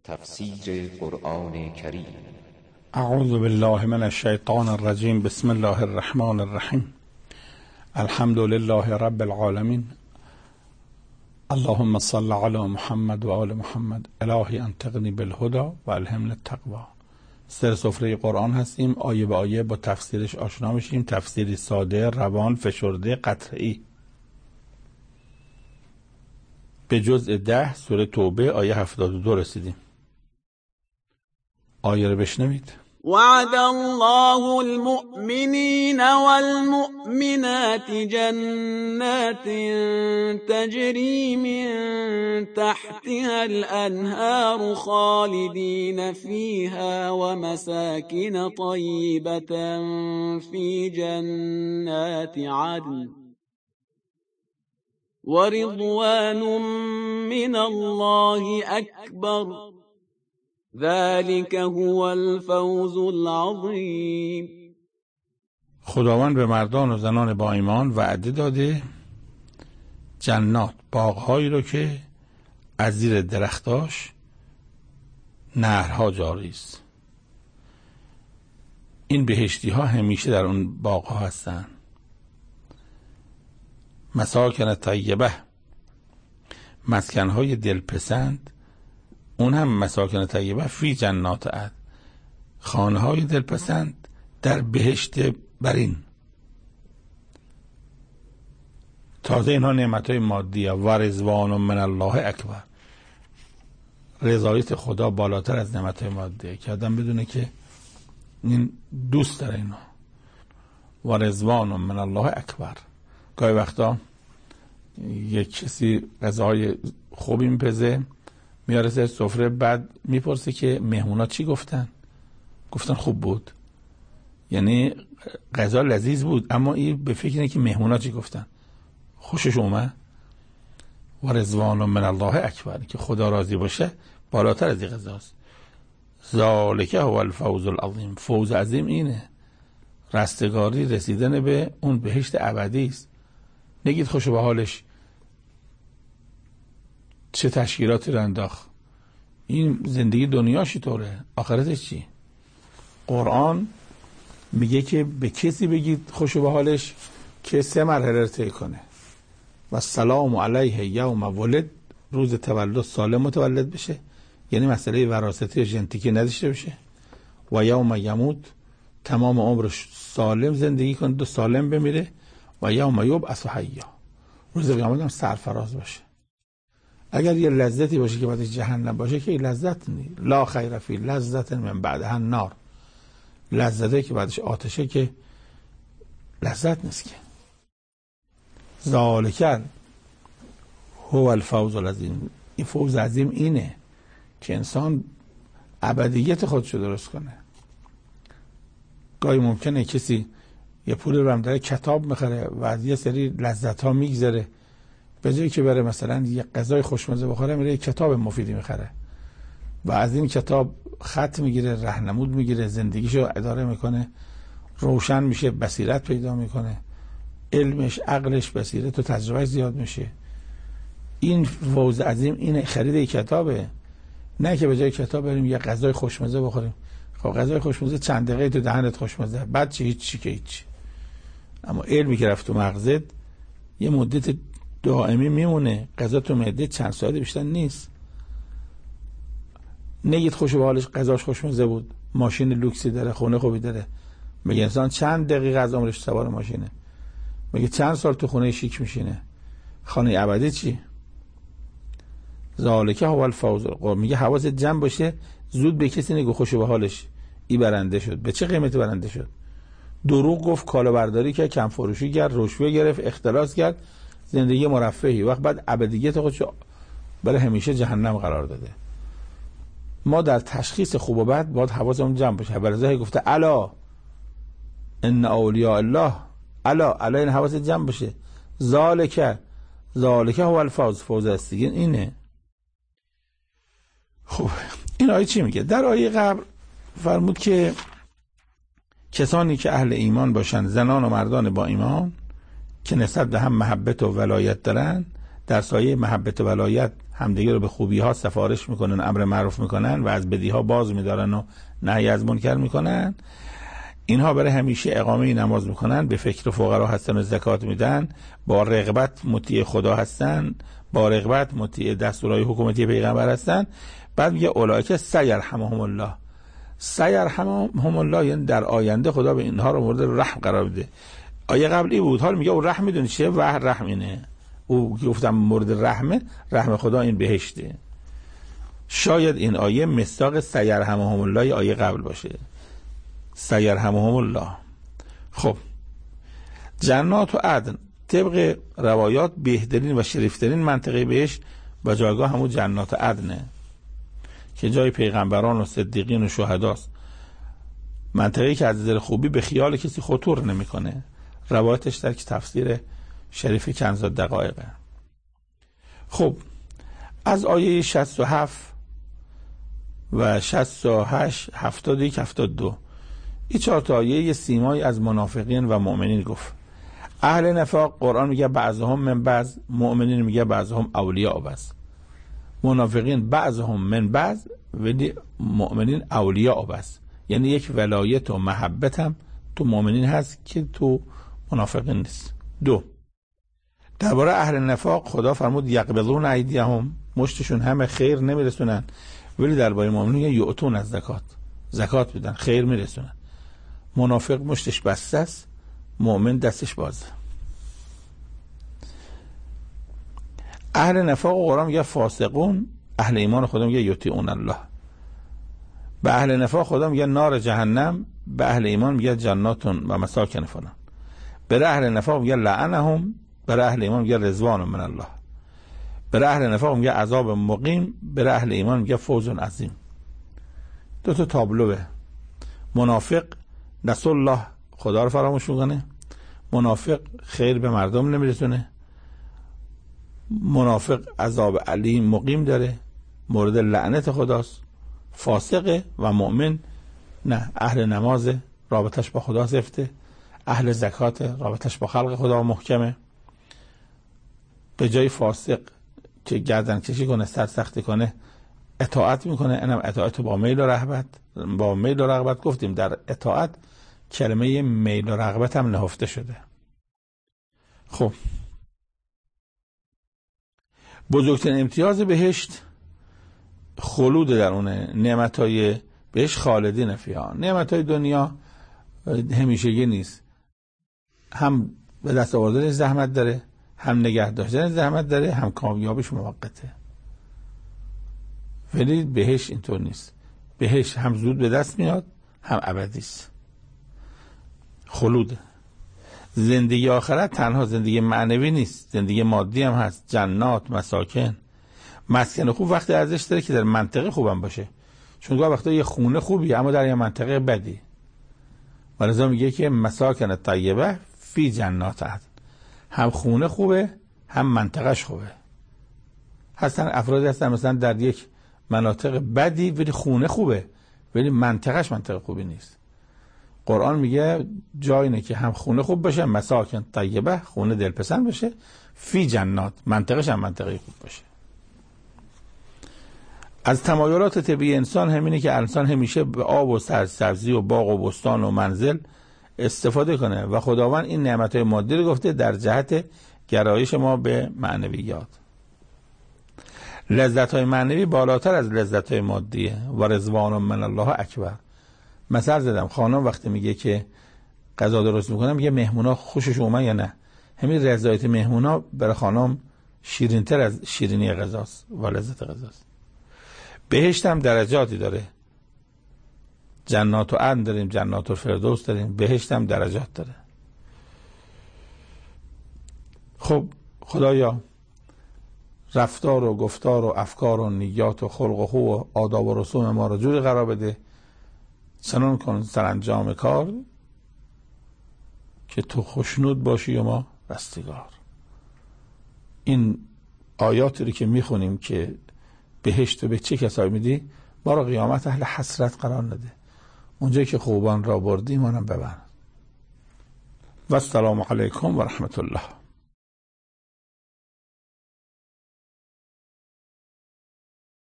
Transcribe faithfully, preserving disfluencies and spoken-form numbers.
تفسیر قرآن کریم. اعوذ بالله من الشیطان الرجیم. بسم الله الرحمن الرحیم. الحمد لله رب العالمین. اللهم صل علی محمد و آل محمد. الهی انطقنی بالهدى و الهمنی التقوی. سر سفره قرآن هستیم، آیه به آیه با تفسیرش آشنا میشیم. تفسیری ساده، روان، فشرده، قطعی. به جزء ده سوره توبه آیه هفتاد و دو رسیدیم. آیه رو بشنوید. وعد الله المؤمنين والمؤمنات جنات تجري من تحتها الأنهار خالدين فيها ومساكن طيبة في جنات عدن ورضوان من الله أكبر ذلك هو الفوز العظیم. خداوند به مردان و زنان با ایمان وعده داده جنات، باغهایی رو که از زیر درختاش نهرها جاری است. این بهشتی ها همیشه در اون باغها هستن. مساکن طیبه، مسکنهای دلپسند، اون هم مساکن طیبه فی جنات عدن، خانه‌های دلپسند در بهشت برین. تازه اینها نعمت‌های مادیه. و رضوان من الله اکبر، رضایت خدا بالاتر از نعمت‌های مادیه که آدم بدونه که این دوست داره اینا. و رضوان من الله اکبر. گاهی وقتا یک کسی غذاهای خوبی میپزه، میاره سر سفره، بعد میپرسه که مهمونا چی گفتن؟ گفتن خوب بود. یعنی غذا لذیذ بود، اما این به فکر اینه که مهمونا چی گفتن، خوشش اومد. و رضوان من الله اکبر، که خدا راضی باشه بالاتر از این غذاست. ذالک هو الفوز العظیم، فوز عظیم اینه، رستگاری، رسیدن به اون بهشت ابدی است. نگید خوشو به حالش چه تشکیلاتی رو انداخت، این زندگی دنیاشی طوره، آخرتش چی؟ قرآن میگه که به کسی بگید خوشو به حالش که سه مرحله رو طی کنه. و سلام علیه یوم ولد، روز تولد سالم متولد بشه، یعنی مسئله وراثتی ژنتیکی نداشته بشه. و یوم یموت، تمام عمرش سالم زندگی کنه و سالم بمیره. و یوم یبعث حیا، روز قیامت هم سرفراز باشه. اگر یه لذتی باشه که بعدش جهنم باشه که این لذت نیست. لا خیر فی لذت من بعدها النار، لذتی که بعدش آتشه که لذت نیست. که ذالک هو الفوز العظیم، این فوز عظیم اینه که انسان ابدیت خودشو درست کنه. گاهی ممکنه کسی یه پول رو هم داره کتاب میخره و از یه سری لذت ها میگذره، به جایی که بره مثلا یه غذای خوشمزه بخوره میره یه کتاب مفیدی میخره و از این کتاب خط میگیره، راهنمود میگیره، زندگیشو اداره میکنه، روشن میشه، بصیرت پیدا میکنه، علمش، عقلش، بصیرت و تجربه زیاد میشه. این فوز عظیم اینه، خرید این کتابه، نه که به جای کتاب بریم یه غذای خوشمزه بخوریم. خب غذای خوشمزه چند دقیقه تو دهنت خوشمزه، بعد چی؟ هیچ چی که هیچ. اما علمی که رفت تو مغزت یه مدت دائمی میمونه، غذا تو معده چند ساعت بیشتر نیست. نگید خوشو به حالش غذاش خوشمزه بود، ماشین لوکسی داره، خونه خوبی داره. میگه انسان چند دقیقه از عمرش سوار ماشینه. میگه چند سال تو خونه شیک میشینه. خانه ابدی چی؟ ذالک هو الفوز. میگه حواست جمع باشه، زود به کسی نگو خوشو به حالش ای برنده شد. به چه قیمتی برنده شد؟ دروغ گفت، کالا برداری کرد، کم فروشی کرد، رشوه گرفت، اختلاس کرد، زندگی مرفهی، وقت بعد ابدیت خودشو برای همیشه جهنم قرار داده. ما در تشخیص خوب و بد باید حواسمون جمع باشه. برزه گفته الا ان اولیاء الله، الا الا این حواس جمع باشه. ذالک ذالک هو الفوز، فوز است اینه. خب این آیه چی میگه؟ در آیه قبل فرمود که کسانی که اهل ایمان باشن، زنان و مردان با ایمان که نسبت به هم محبت و ولایت دارن، در سایه محبت و ولایت همدیگه رو به خوبی ها سفارش میکنن، امر معروف میکنن و از بدی ها باز میدارن و نهی از منکر میکنن، اینها برای همیشه اقامه نماز میکنن، به فکر فقرا هستن و زکات میدن، با رغبت مطیع خدا هستن، با رغبت مطیع دستورهای حکومتی پیغمبر هستن. بعد میگه اولئک سیرحمهم الله. سیرحمهم الله یعنی در آینده خدا به اینها رو مورد رحم قرار بده. آیه قبلی بود، حال میگه او رحم میدونی چیه؟ و رحم اینه، او گفتم مورد رحمه، رحم خدا این بهشته. شاید این آیه مصداق سیرحمهم الله آیه قبل باشه. سیرحمهم الله. خب جنات و عدن طبق روایات بهترین و شریفترین منطقه بهشت و جایگاه همون جنات عدنه که جای پیغمبران و صدیقین و شهداست، منطقه‌ای که از نظر خوبی به خیال کسی خطور نمیکنه. روایتش در که تفسیر شریف کنز الدقایقه. خب از آیه شصت و هفت و شصت و هشت، هفتاد و یک، هفتاد و دو این چهار تا آیه سیمایی از منافقین و مؤمنین گفت. اهل نفاق قرآن میگه بعضهم من بعض، مؤمنین میگه بعضهم اولیاء بعض. منافقین بعضهم من بعض ولی مؤمنین اولیاء بعض، یعنی یک ولایت و محبت هم تو مؤمنین هست که تو منافقین نیست. دو، درباره اهل نفاق خدا فرمود یقبضون ایدیهم، مشتشون همه خیر نمیرسونن، ولی درباره مؤمنین یؤتون از زکات، زکات بدن، خیر میرسونن. منافق مشتش بسته است، مؤمن دستش بازه. اهل نفاق و قرآن میگه فاسقون، اهل ایمان خدا میگه یطیعون الله. به اهل نفاق خدا میگه نار جهنم، به اهل ایمان میگه جناتون و مساکن فلان. به اهل نفاق میگه لعنهم، به اهل ایمان میگه رضوان من الله. به اهل نفاق میگه عذاب مقیم، به اهل ایمان میگه فوز عظیم. دو تا تابلوه. منافق نسوا الله، خدا رو فراموش میکنه. منافق خیر به مردم نمیرسونه. منافق عذاب علیم مقیم داره، مورد لعنت خداست. فاسقه و مؤمن نه، اهل نماز رابطش با خدا سفته، اهل زکات رابطش با خلق خدا محکمه. به جای فاسق که گردن کشی کنه، سر سختی کنه، اطاعت میکنه. اینم اطاعت با میل و رغبت. با میل و رغبت گفتیم در اطاعت کلمه میل و رغبت هم نهفته شده. خب بزرگترین امتیاز بهشت خلود در اونه، نعمتهای بهشت خالدین فیها. نعمتهای دنیا همیشگی نیست، هم به دست آوردن زحمت داره، هم نگه داشتن زحمت داره، هم کامیابیش موقته. ولی بهشت اینطور نیست. بهشت هم زود به دست میاد، هم ابدی است. خلود. زندگی آخرت تنها زندگی معنوی نیست، زندگی مادی هم هست. جنات، مساکن. مسکن خوب وقتی ارزش داره که در منطقه خوبم باشه، چون گاه وقتا یه خونه خوبی اما در یه منطقه بدی. ولذا میگه که مساکن طیبه فی جنات عدن، هم خونه خوبه هم منطقهش خوبه. هستن افرادی هستن مثلا در یک مناطق بدی ولی خونه خوبه، ولی منطقهش منطقه خوبی نیست. قرآن میگه جای اینه که هم خونه خوب باشه، مساکن طیبه، خونه دلپسند باشه، فی جنات، منطقهش هم منطقه خوب باشه. از تمایلات طبیعی انسان همینه که انسان همیشه به آب و سبزی و باغ و بستان و منزل استفاده کنه و خداوند این نعمتهای مادی رو گفته در جهت گرایش ما به معنویات. لذت‌های معنوی بالاتر از لذت‌های مادیه و رضوان من الله اکبر. مثال زدم، خانم وقتی میگه که غذا درست میکنه میگه مهمونا خوشش اومد یا نه، همین رضایت مهمونا برای خانم شیرین‌تر از شیرینی غذاست و لذت غذاست. بهشت هم درجاتی داره. جنات و عدن داریم، جنات و فردوس داریم، بهشت هم درجات داره. خب خدایا رفتار و گفتار و افکار و نیات و خلق و خو و آداب و رسوم ما رو جوری قرار بده، چنان کن سرانجام کار که تو خوشنود باشی و ما رستگار. این آیاتی رو که میخونیم که بهشت به چه کسایی میدی، ما رو قیامت اهل حسرت قرار نده، اونجایی که خوبان را بردی ما رو ببر. و السلام علیکم و رحمت الله.